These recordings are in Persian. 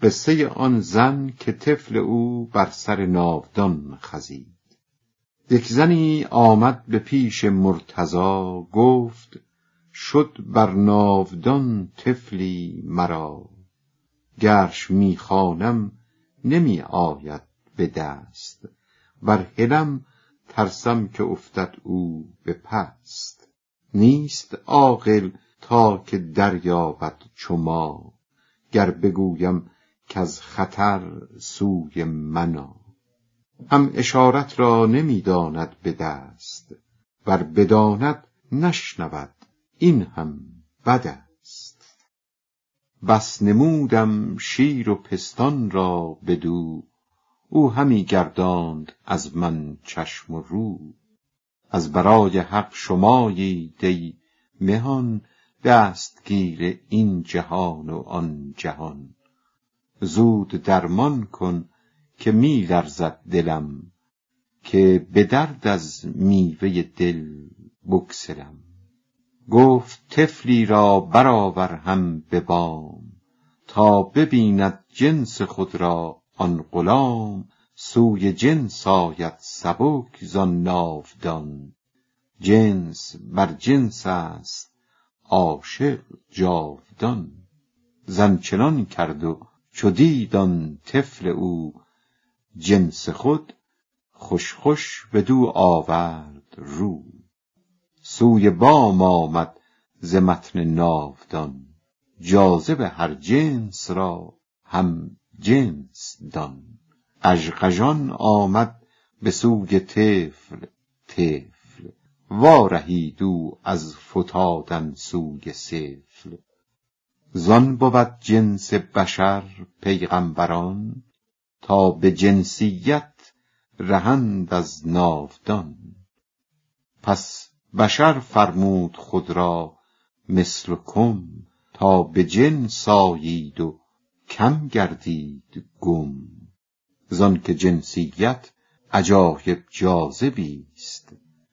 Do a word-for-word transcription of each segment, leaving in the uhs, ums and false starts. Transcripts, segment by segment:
قصه آن زن که طفل او بر سر ناودان خزید. یک زنی آمد به پیش مرتضی، گفت شد بر ناودان طفلی مرا. گرش می خوانم نمی آید به دست، ور هلم ترسم که افتد او به پست. نیست عاقل تا که دریابد چو ما، گر بگویم کز خطر سوی منا. هم اشارت را نمی داند به دست، ور بداند نشنود این هم بد است. بس نمودم شیر و پستان را بدو، او همی گرداند از من چشم و رو. از برای حق شمایی ای مهان، دستگیر این جهان و آن جهان. زود درمان کن که می لرزد دلم، که به درد از میوه دل بگسلم. گفت طفلی را برآور هم به بام، تا ببیند جنس خود را آن غلام. سوی جنس آید سبک زان ناودان، جنس بر جنس است عاشق جاودان. زن چنان کرد و چو دید آن طفل او جنس خود، خوش خوش بدو آورد رو. سوی بام آمد ز متن ناودان، جاذب هر جنس را هم جنس دان. قژقژان آمد به سوی طفل طفل، وارهید او از فتادن سوی سفل. زان بود جنس بشر پیغمبران، تا به جنسیت رهند از ناودان. پس بشر فرمود خود را مثلکم، تا به جنس آیید و کم گردید گم. زان که جنسیت عجایب جاذبی است،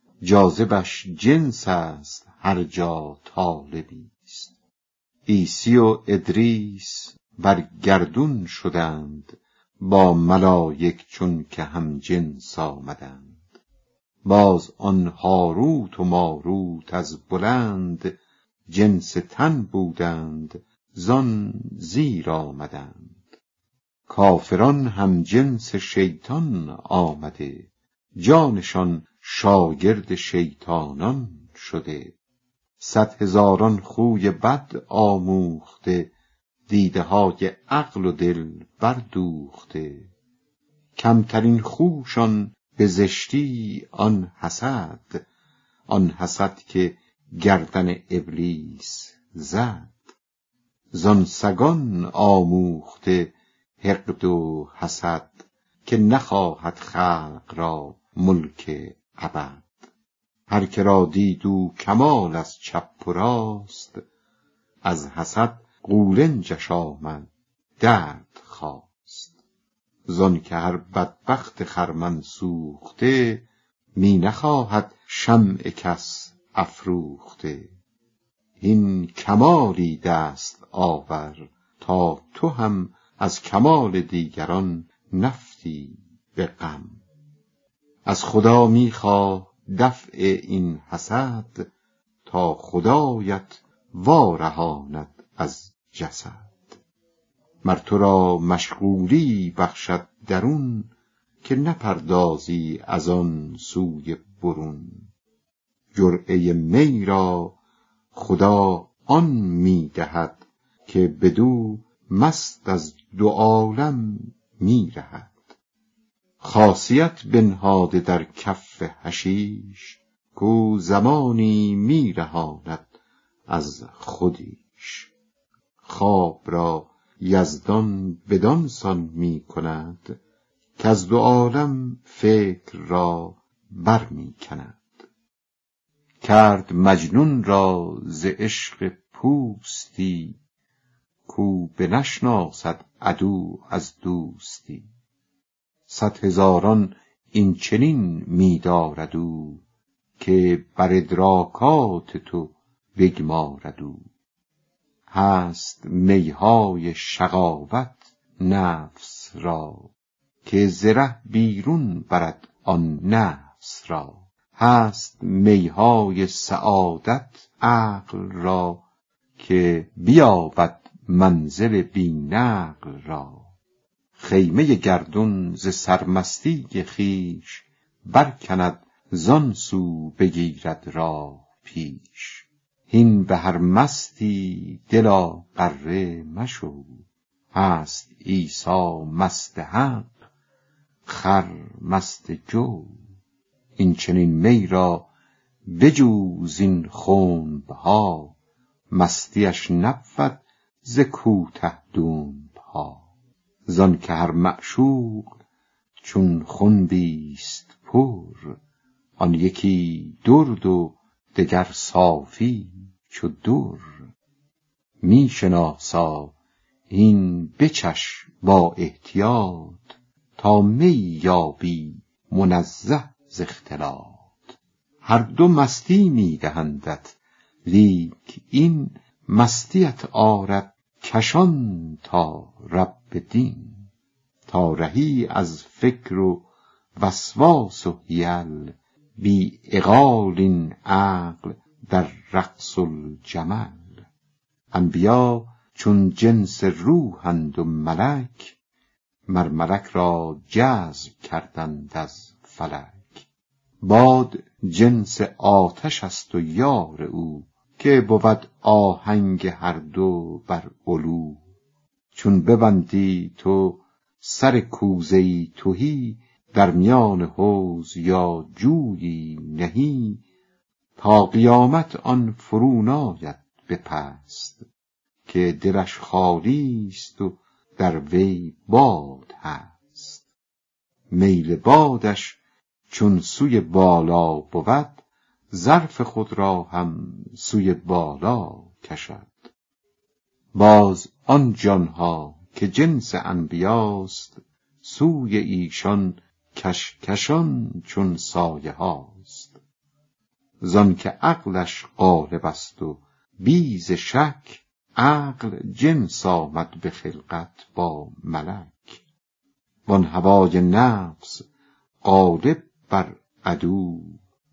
جاذبش جنس است هر جا طالبی است. عیسی و ادریس بر گردون شدند، با ملایک چون که هم جنس آمدند. باز آن هاروت و ماروت از بلند، جنس تن بودند زان زیر آمدند. کافران هم جنس شیطان آمده، جانشان شاگرد شیطانان شده. صد هزاران خوی بد آموخته، دیده های عقل و دل بردوخته. کمترین خوشان به زشتی آن حسد، آن حسد که گردن ابلیس زد. زان سگان آموخته حقد و حسد، که نخواهد خلق را ملک ابد. هر که را دید او کمال از چپ و راست، از حسد قولنجش آمد درد خواست. زان که هر بدبخت خرمن سوخته، می نخواهد شمع کس افروخته. این کمالی دست آور تا تو هم از کمال دیگران نفتی به غم. از خدا می خواه دفع این حسد، تا خدایت وارهاند از جسد. مر تو را مشغولی بخشد درون، که نپردازی از آن سوی برون. جرعه می را خدا آن می دهد، که بدو مست از دو عالم می رهد. خاصیت بنهاده در کف حشیش، کو زمانی می رهاند از خودیش. خواب را یزدان بدان سان می کند، که از دو عالم فکر را بر می کند. کرد مجنون را ز عشق پوستی، کو بنشناسد عدو از دوستی. صد هزاران این چنین می دارد او، که بر ادراکات تو بگمارد او. هست میهای شقاوت نفس را، که زره بیرون برد آن نفس را. هست میهای سعادت عقل را، که بیابد منزل بی نقل را. خیمه گردون ز سرمستی خویش، برکند زان سو بگیرد راه پیش. هین به هر مستی دلا غره مشو، هست عیسی مست حق خر مست جو. این چنین می را بجو زین خنبها، مستیش نبود ز کوته دنبها. زان که هر معشوق چون خنبیست پر، آن یکی درد و دگر صافی چو در. می شناسا این بچش با احتیاط، تا می یابی منزه ز اختلاط. هر دو مستی می دهندت، لیک این مستیت آرد کشان تا رب دین. تا رهی از فکر و وسواس و حیل، بی عقال این عقل در رقص الجمل. انبیا چون جنس روحند و ملک، مر ملک را جذب کردند از فلک. باد جنس آتش است و یار او، که بود آهنگ هر دو بر علو. چون ببندی تو سر کوزه تهی، در میان حوض یا جویی نهی. تا قیامت آن فرو ناید به پست، که دلش خالی است و در وی باد هست. میل بادش چون سوی بالا بود، ظرف خود را هم سوی بالا کشد. باز آن جانها که جنس انبیاست، سوی ایشان کشکشان چون سایه هاست. زان که عقلش غالب است و بیز شک، عقل جنس آمد به خلقت با ملک. وان هوای نفس غالب بر عدو،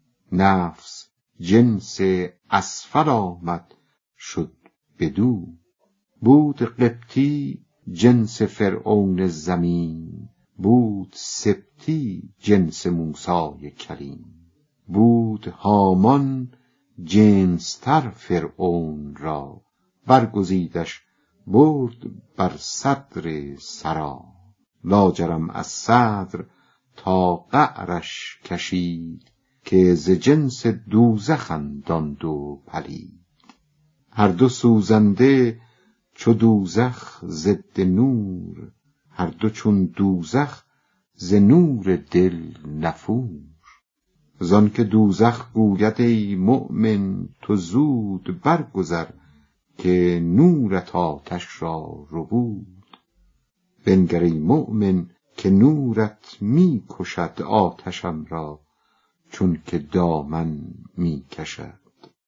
نفس جنس اسفل آمد شد بدو. بود قبطی جنس فرعون زمین، بود سبطی جنس موسی کلیم. بود هامان جنس تر فرعون را، برگزیدش برد بر صدر سرا. لاجرم از صدر تا قعرش کشید، که ز جنس دوزخند آن دو پلید. هر دو سوزنده چو دوزخ ضد نور، هر دو چون دوزخ ز نور دل نفور. زان که دوزخ گوید ای مؤمن تو زود برگذر، که نورت آتش را ربود. بنگر ای مؤمن که نورت می کشد آتشم را، چون که دامن می کشد.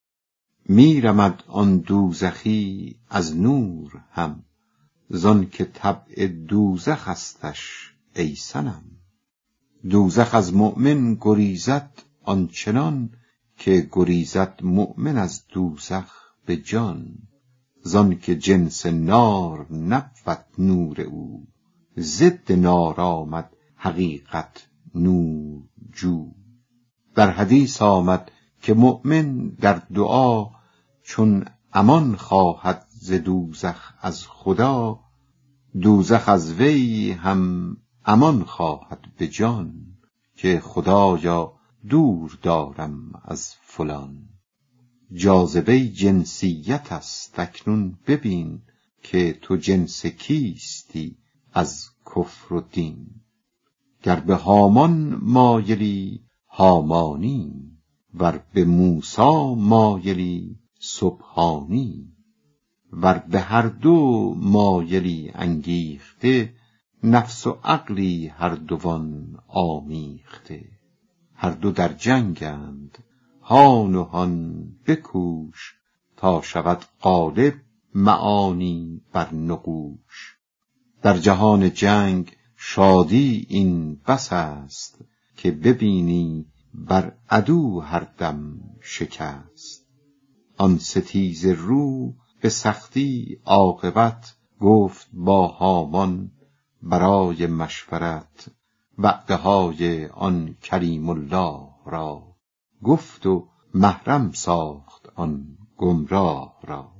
می رمد آن دوزخی از نور هم، زان که طبع دوزخ استش ای صنم. دوزخ از مؤمن گریزد آنچنان، که گریزد مؤمن از دوزخ به جان. زان که جنس نار نبود نور او، ضد نار آمد حقیقت نور جو. در حدیث آمد که مؤمن در دعا، چون امان خواهد ز دوزخ از خدا، دوزخ از وی هم امان خواهد به جان. که خدایا دور دارم از فلان. جاذبه جنسیت است اکنون ببین، که تو جنس کیستی از کفر و دین. گر به هامان مایلی هامانی، ور به موسی مایلی سبحانی. ور به هر دو مایلی انگیخته، نفس و عقلی هر دوان آمیخته. هر دو در جنگند هان و هان بکوش، تا شود غالب معانی بر نقوش. در جهان جنگ شادی این بس است، که ببینی بر عدو هر دم شکست. آن ستیزه رو به سختی عاقبت، گفت با هامان برای مشورت. وعده های آن کریم الله را، گفت و محرم ساخت آن گمراه را.